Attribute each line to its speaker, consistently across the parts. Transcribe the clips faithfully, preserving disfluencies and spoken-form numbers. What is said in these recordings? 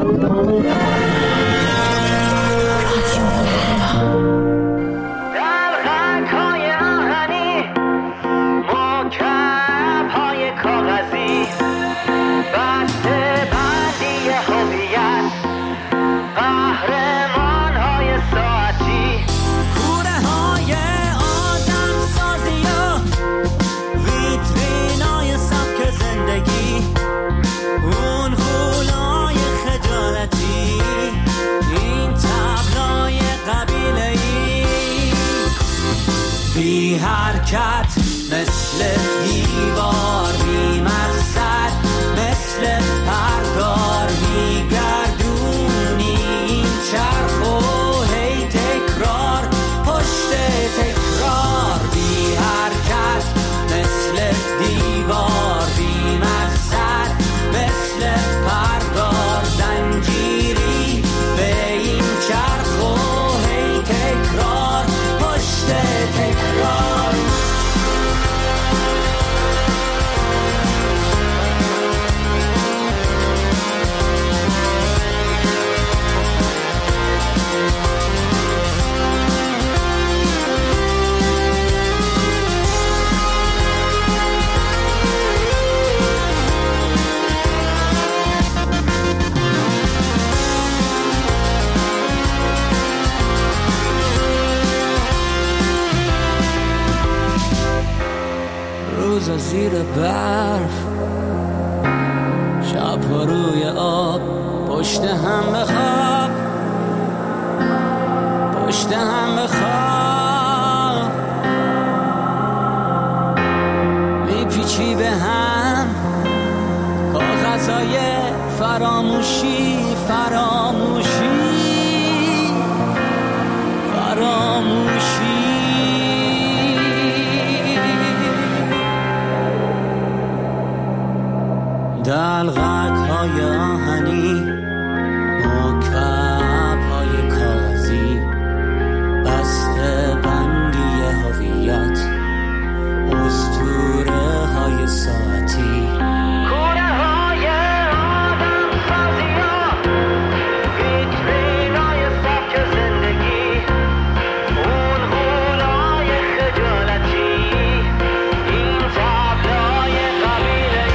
Speaker 1: بی حرکت مثل دیوار، بی مقصد مثل پرگار، میگردونی این چرخ و هی تکرار پشت تکرار. بی حرکت مثل دیوار، بی مقصد مثل پرگار، زنجیری به این چرخ و هی تکرار پشت تکرار. روز زیر برف، شب روی آب، پشت هم بخواب، پشت هم بخواب. میپیچی به هم کاغذهای فراموشی، فراموشی، فراموشی. دلغک های آهنی، مکعب های کاغذی، بسته بندی هویت، اسطوره های ساعتی، کوره های آدم سازی ها، ویترین های سبک زندگی، اون غولای خجالتی، این تابلوی قبیله.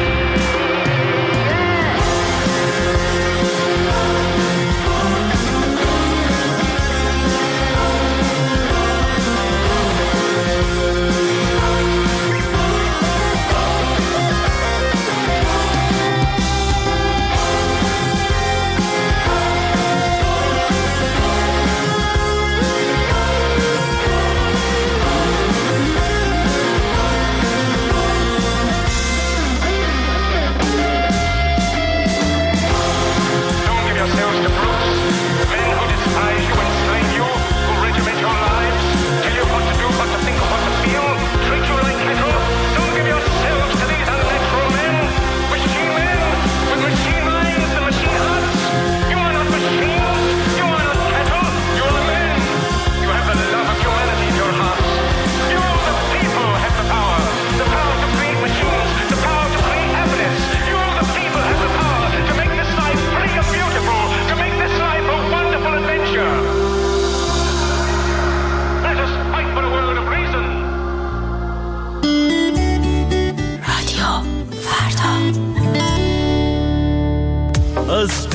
Speaker 2: از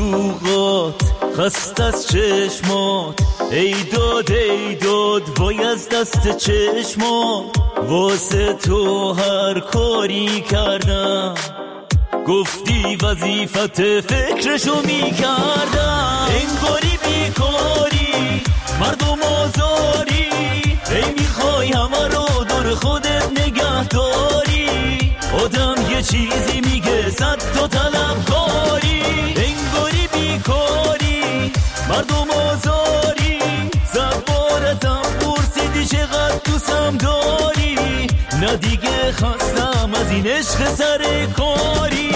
Speaker 2: دروغات خست از چشمات، ای داد ای داد وای از دست چشمات. واسه تو هر کاری کردم، گفتی وظیفت فکرشو میکردم. انگاری بیکاری مردم آزاری، ای میخوای همه رو دور خودت نگه داری. آدم یه چیزی میگه صد تا طلب کاری. انگاری بیکاری مردم آزاری، زبارتم پرسیدی چقدر دوستم داری. نه دیگه خستم از این عشق سر کاری.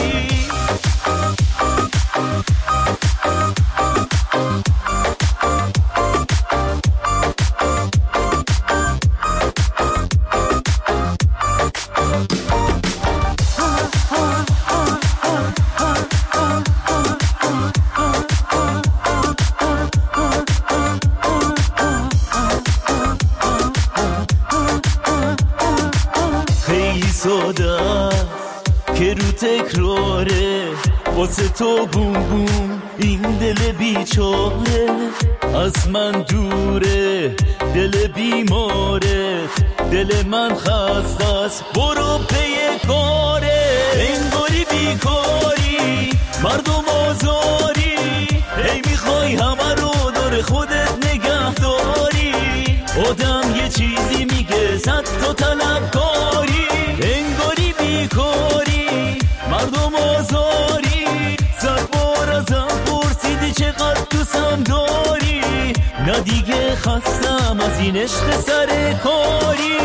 Speaker 2: واسه تو بوم بوم این دل بیچاره از من دوره، دل بیماره، دل من خسته است برو پی کاره. انگاری بیکاری مردم آزاری، هی میخوای همه رو دور خودت نگه داری. آدم یه چیزی میگه صد تا طلبکاری. انگاری بیکاری مردم آزاری، صد بار ازم پرسیدی چقدر دوستم داری. نه دیگه خستم از این عشق سر کاری.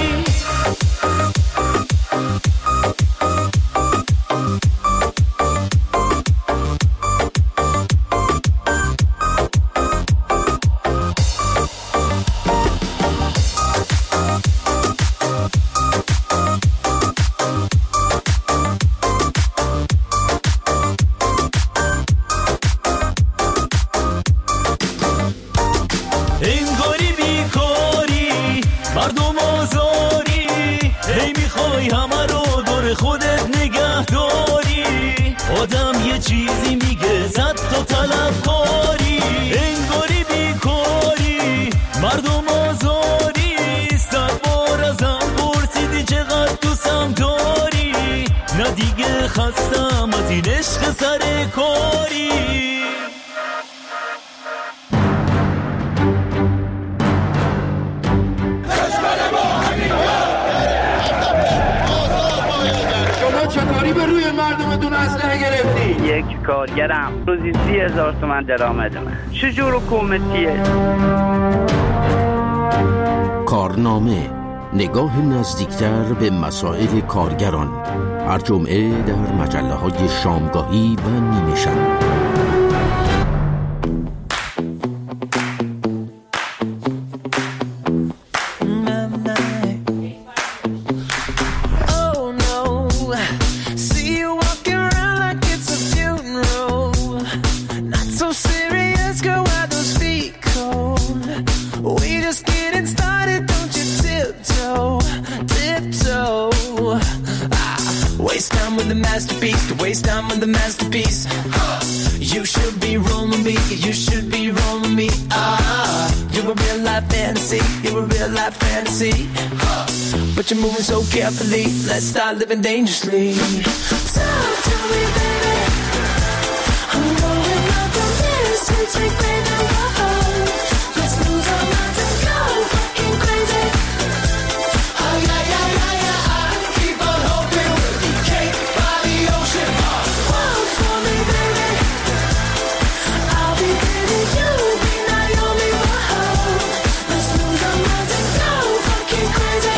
Speaker 2: آدم یه چیزی میگه صد تا طلبکاری. انگاری بیکاری مردم آزاری، صد بار ازم پرسیدی چقدر دوستم داری. نه دیگه خستم از این عشق سر کاری.
Speaker 3: چطوری به روی مردمتون اسلحه گرفتی؟
Speaker 4: یک کارگرم روزی سی هزار تومن درآمدمه. چجور حکومتیه؟
Speaker 5: کارنامه، نگاه نزدیکتر به مسائل کارگران، هر جمعه در مجله های شامگاهی و نیمه شب.
Speaker 6: But you're moving so carefully, let's start living dangerously. Talk to me, baby. I'm going up on this and take baby home. Let's lose our minds and go fucking crazy. Oh yeah, yeah, yeah, yeah. I keep on hoping we'll be caked by the ocean. Walk for me, baby. I'll be baby, you'll be Naomi. Whoa. Let's lose our minds and go fucking crazy.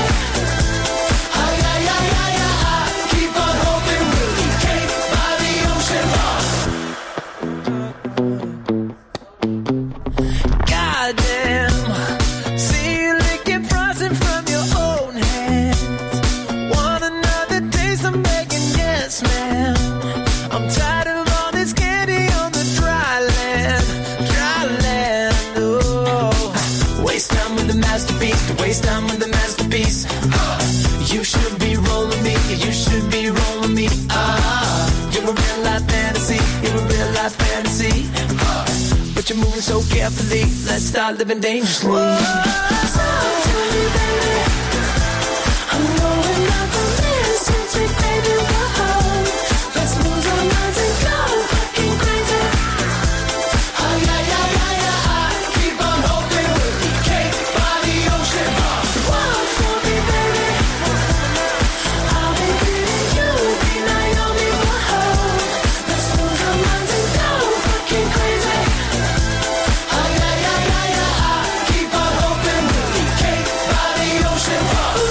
Speaker 6: Waste time with the masterpiece. Uh, you should be rolling me. You should be rolling me. Ah, you're a real life fantasy. You're a real life fantasy. Uh, but you're moving so carefully. Let's start living dangerously. Whoa, talk to me, baby. I'm going up on this and take baby home. Let's lose our minds and go fucking crazy. Oh yeah, yeah, yeah, yeah. I keep on hoping we'll be caked by the ocean. Walk for me, baby. I'll be pretty, you'll be Naomi. Whoa. Let's lose our minds and go fucking crazy. Oh yeah, yeah, yeah, yeah. I keep on hoping we'll be caked by the ocean. Ooh,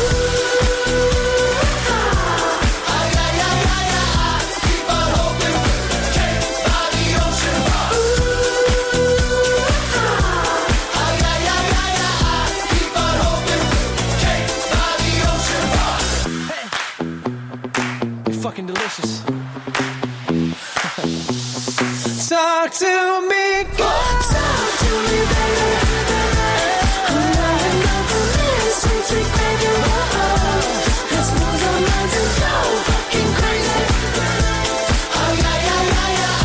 Speaker 6: ah. Oh yeah, yeah, yeah, yeah. I keep on hoping we'll be caked by the ocean. Ooh, ah. Oh yeah, yeah, yeah, yeah. I keep on hoping we'll be caked by the ocean. Hey, you're fucking delicious. Talk to me, God. Talk to me, baby. I'm going up on this and take baby home. Let's lose our minds and go fucking crazy. Oh yeah, yeah, yeah, yeah.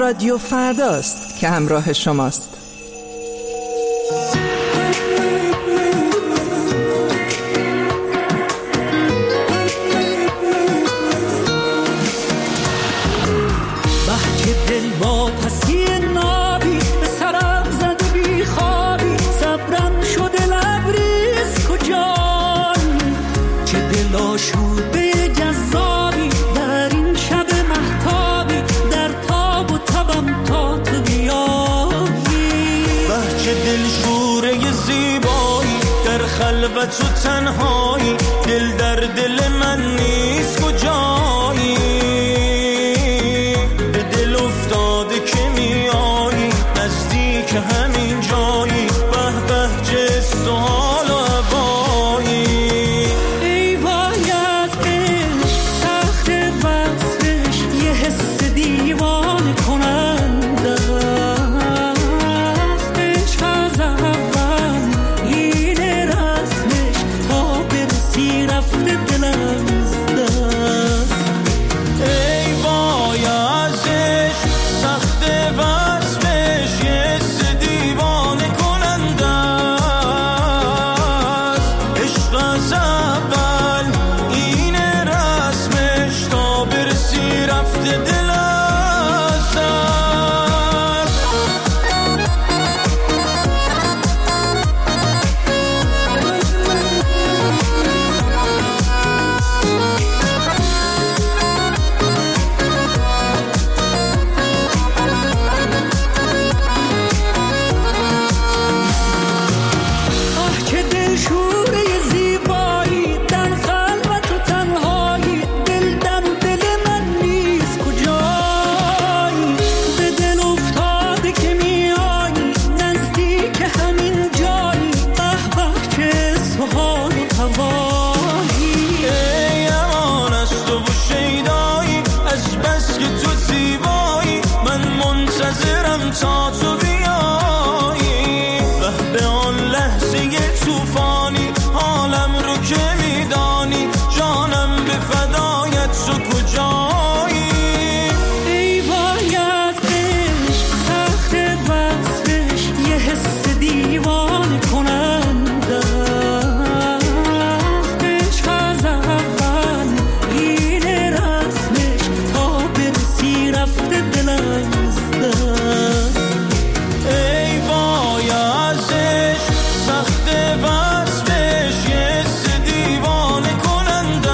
Speaker 7: رادیو فرداست که همراه شماست.
Speaker 2: و تو تنهایی، دل در دل من نیست کجایی، به دل افتاده که میایی نزدیک همین جایی، به به جست و حال و هوایی. ای وای از عشق سخت وصفش، یه حس دیوانه کننده است. عشق از اول این رسمش تا برسی رفته دلم از دست. ای وای از عشق سخت وصفش، یه حس دیوانه کننده است. عشق از اول این رسمش تا برسی رفته دلم از دست. آه که دلشوره زیبایی، در خلوت و تنهایی، دل در دل من نیست کجایی، به دل افتاده که میایی نزدیک همین جایی، به به چه سحال و هوایی. ای امان از تو و شیدایی، از بس که تو زیبایی من منتظرم تا تو بیایی، به به آن لحظه توفانی حالم رو که میدانی، جانم به فدایت تو کجایی. ای وای از عشق سخت وصفش، یه حس دیوانه کننده است. عشق از اول این رسمش تا برسی رفته دلم از دست. ای وای از عشق سخت وصفش، یه حس دیوانه کننده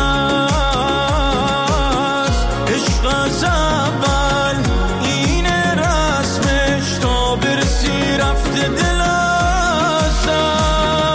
Speaker 2: است. عشق از اول این رسمش تا برسی رفته دل از دست.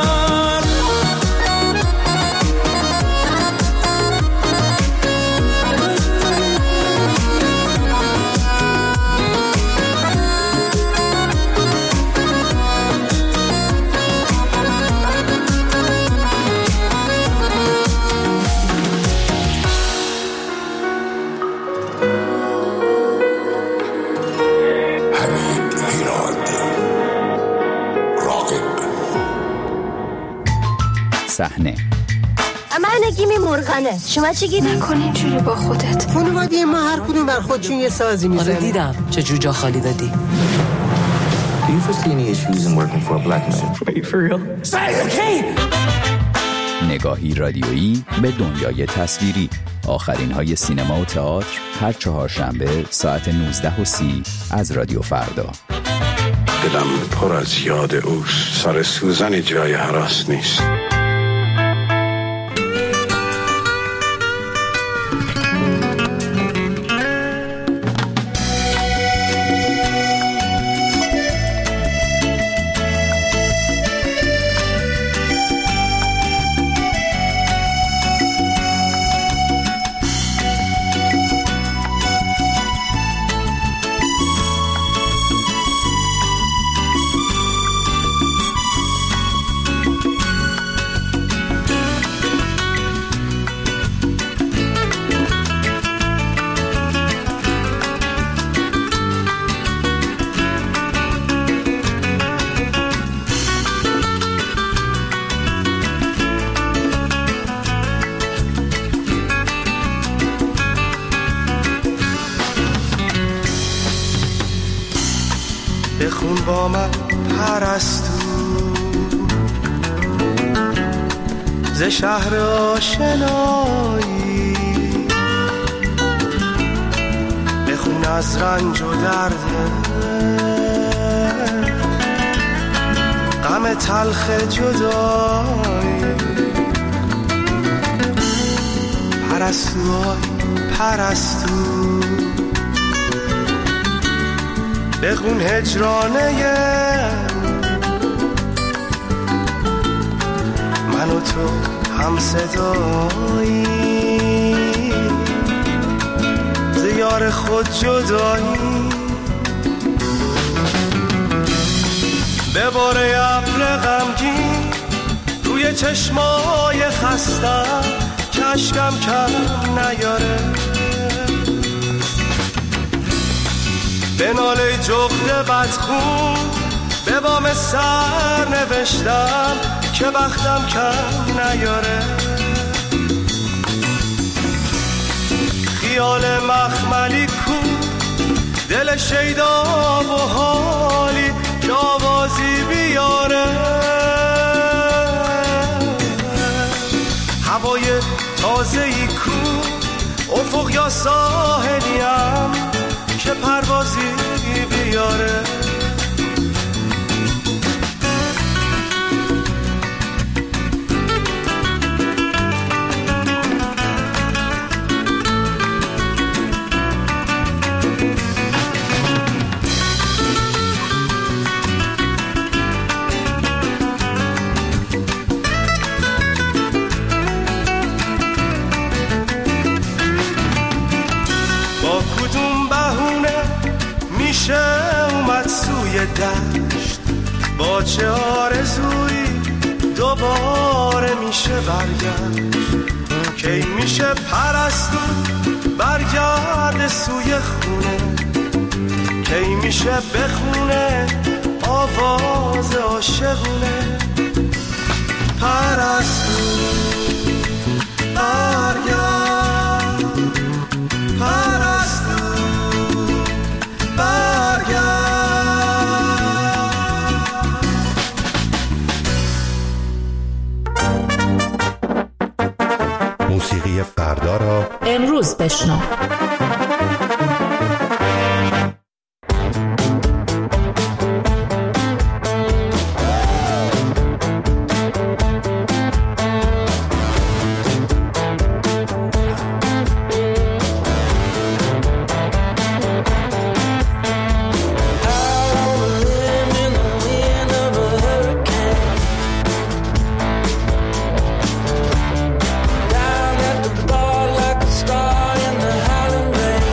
Speaker 8: صحنه
Speaker 9: من نگیمی مرغنه، شما چی گیدی؟
Speaker 10: نکن اینجوری با خودت.
Speaker 11: خانواده ما هر کدوم بر خودشون یه سازی میزنن.
Speaker 12: آره دیدم چه جوجا خالی دادی.
Speaker 13: Do you foresee any issues in working for a black man?
Speaker 12: Wait, for real? Say okay.
Speaker 8: نگاهی رادیویی به دنیای تصویری. آخرین های سینما و تئاتر هر چهارشنبه ساعت نوزده و سی از رادیو فردا.
Speaker 14: دلم پر از یاد اوست، سر سوزن جای هراس نیست.
Speaker 10: با من پرستو ز شهر آشنایی بخون از رنج و درد غم تلخ جدایی پرستو آی پرستو بخون هجرانه من و تو هم صدایی ز یار خود جدایی به باره ابر غمگین روی چشمای خستم که اشکم کم نیاره به ناله جغد بدخون به بام سر نوشتم که بختم کم نیاره خیال مخملی کو دل شیدا و حالی که آوازی بیاره هوای تازه ای کو افق یا ساحلیم که پروازی بیاره دشت با چه آرزویی دوباره میشه برگشت کی میشه پرستو برگرد سوی خونه کی میشه بخونه آواز عاشقونه پرستو برگرد پرستو برگرد
Speaker 15: موسیقی فردا را
Speaker 16: امروز بشنو.
Speaker 6: Down at the bar like a star in the Highland rain.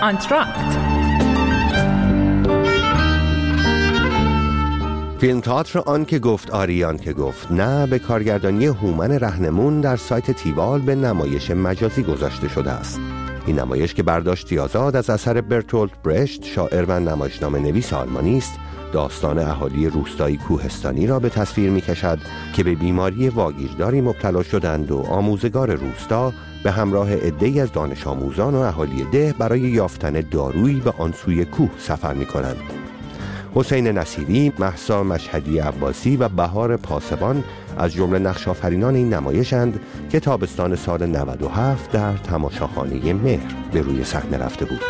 Speaker 7: آنتراکت.
Speaker 15: فیلم تئاتر آن که گفت آریان که گفت نه به کارگردانی هومن رهنمون در سایت تیوال به نمایش مجازی گذاشته شده است. این نمایش که برداشتی آزاد از اثر برتولت برشت، شاعر و نمایشنامه نویس آلمانی است، داستان اهالی روستایی کوهستانی را به تصویر می کشد که به بیماری واگیرداری مبتلا شدند و آموزگار روستا به همراه عده‌ای از دانش آموزان و اهالی ده برای یافتن دارویی به آن سوی کوه سفر می کنند. حسین نصیری، مهسا مشهدی عباسی و بهار پاسبان از جمله نقش آفرینان این نمایشند که تابستان سال نود و هفت در تماشاخانه مهر به روی صحنه رفته بود.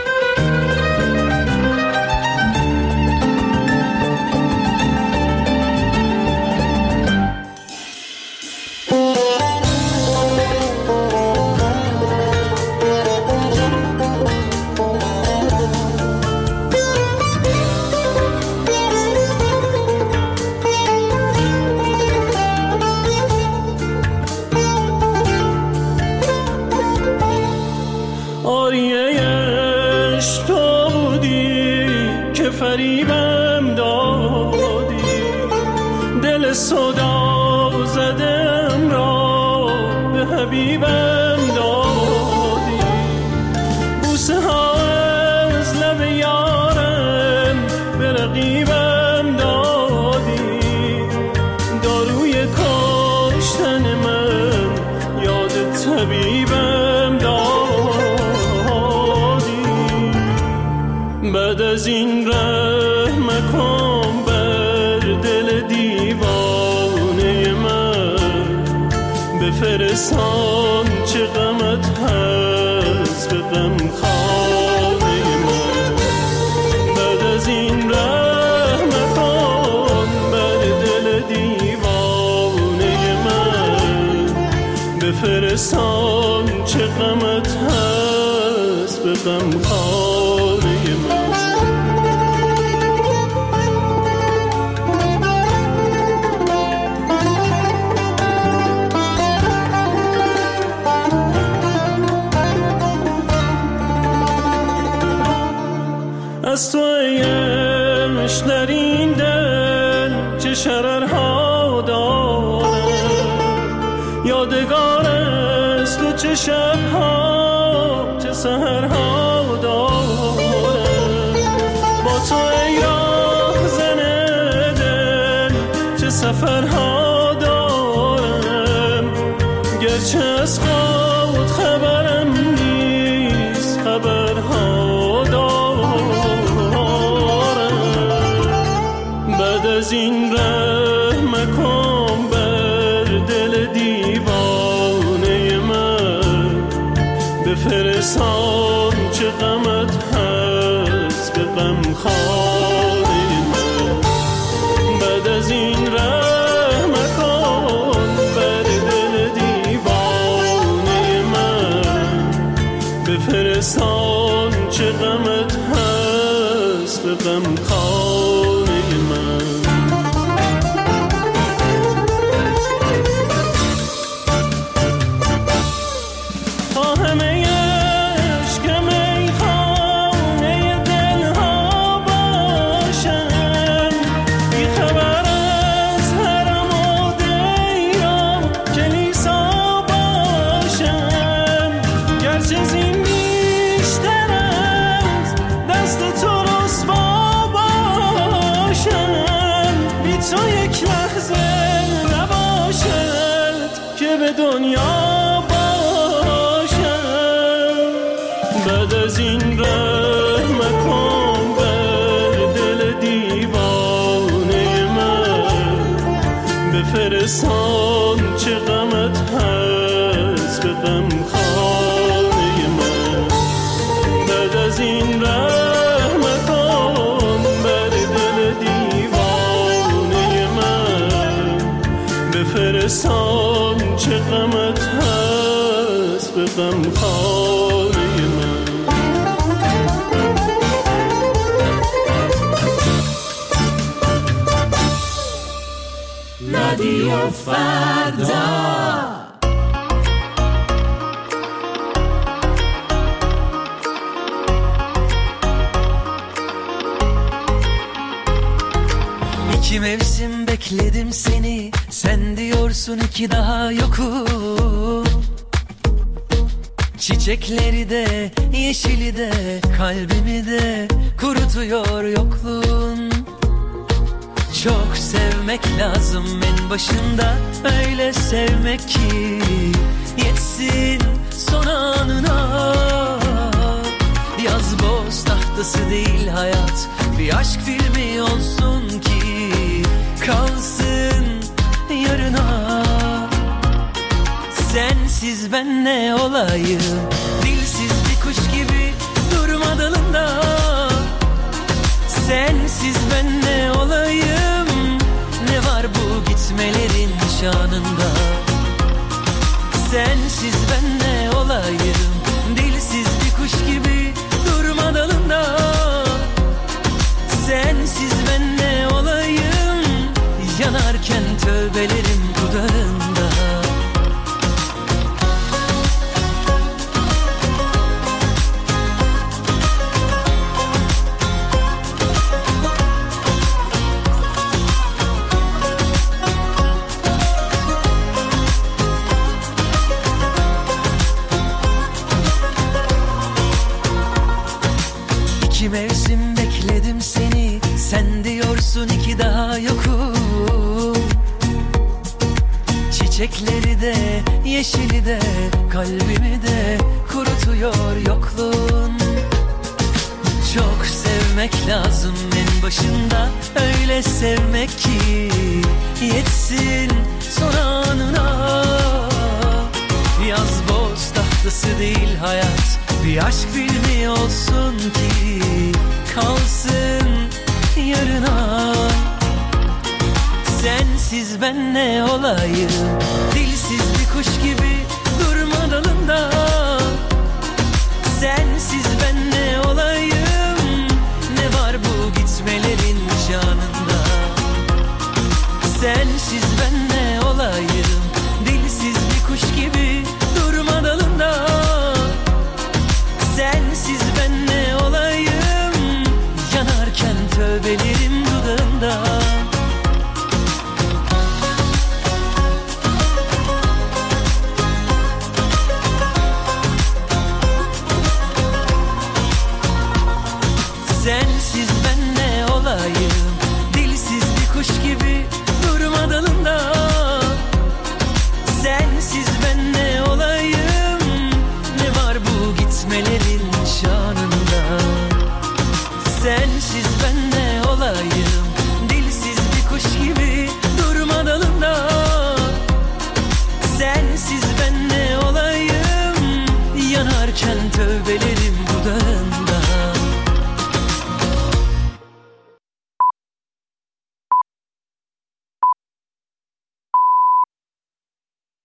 Speaker 2: فریبم دادی، دل صدا زدم را به حبیبم دادی، بوسه ها از لب یارم به رقیبم دادی، داروی کشتن من یاد طبیبم دادی. بعد از این رحم کن بر دل دیوانه من، بفرستان چه غمت هست به غم خانه من. بعد از این رحم کن بر دل دیوانه من، بفرستان چه غمت هست به غم خانه من. از تو ایش در این دل چه شررها دارم، یادگار است تو چه شبها چه سحرها دارم. با تو ای راه زن دل چه سفرها دارم، گرچه از خود خبرم نیست خبرها دارم. بعد از این رحم کن بر دل دیوانه من، بفرستان چه غمت هست به غم خانه من. بعد از این رحم کن بر دل دیوانه من، بفرستان چه غمت هست به غم خانه من. دنیا باشم. بعد از این رحم کن بر دل دیوانه من، بفرستان چه غمت هست به غم خانه من. بعد از این رحم کن بر دل دیوانه من، بفرستان چه غمت هست به غم خانه من.
Speaker 6: رادیو فردا. İki mevsim bekledim seni, sen diyorsun iki daha yokum. Çiçekleri de, yeşili de, kalbimi de kurutuyor yokluğun. Çok sevmek lazım en başında, öyle sevmek ki yetsin son anına. Yaz boz tahtası değil hayat, bir aşk filmi olsun ki kalsın yarına. Sensiz ben ne olayım, dilsiz bir kuş gibi durma dalında. Sensiz ben ne olayım, ne var bu gitmelerin şanında. Sensiz ben ne olayım, dilsiz bir kuş gibi durma dalında. Sensiz ben ne olayım, yanarken tövbelerim dudağında. İki mevsim bekledim seni, sen diyorsun iki daha yokum. Çiçekleri de, yeşili de, kalbimi de kurutuyor yokluğun. Çok sevmek lazım en başında, öyle sevmek ki yetsin son anına. Yaz boz tahtası değil hayat, bir aşk filmi olsun ki kalsın yarına. Sensiz ben ne olayım, dilsiz bir kuş gibi durma dalında. Sensiz ben ne olayım, ne var bu gitmelerin şanında. Sensiz ben ne olayım, dilsiz bir kuş gibi durma dalında. Sensiz ben ne olayım, yanarken tövbelerim dudağında. Sensiz ben ne olayım, dilsiz bir kuş gibi durma dalında. Sensiz ben ne olayım, ne var bu gitmelerin şanında. Sensiz ben ne olayım, dilsiz bir kuş gibi durma dalında. Sensiz ben ne olayım, yanarken tövbelerim